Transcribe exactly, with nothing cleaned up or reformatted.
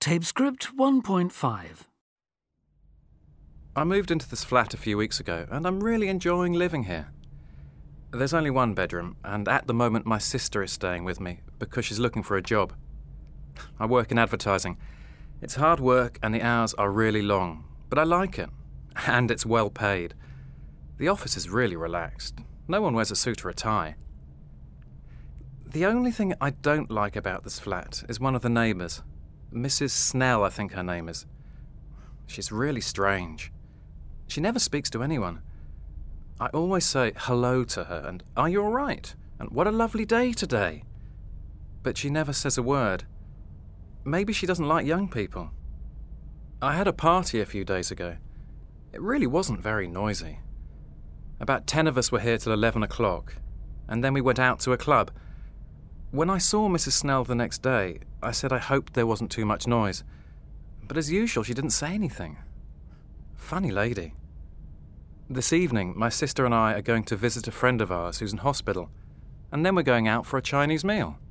Tape script one point five. I moved into this flat a few weeks ago, and I'm really enjoying living here. There's only one bedroom, and at the moment my sister is staying with me because she's looking for a job. I work in advertising. It's hard work and the hours are really long, but I like it, and it's well paid. The office is really relaxed. No one wears a suit or a tie. The only thing I don't like about this flat is one of the neighbours. Missus Snell, I think her name is. She's really strange. She never speaks to anyone. I always say hello to her and, "Are you all right?" and "What a lovely day today." But she never says a word. Maybe she doesn't like young people. I had a party a few days ago. It really wasn't very noisy. About ten of us were here till eleven o'clock, and then we went out to a club. When I saw Missus Snell the next day, I said I hoped there wasn't too much noise. But as usual, she didn't say anything. Funny lady. This evening, my sister and I are going to visit a friend of ours who's in hospital, and then we're going out for a Chinese meal.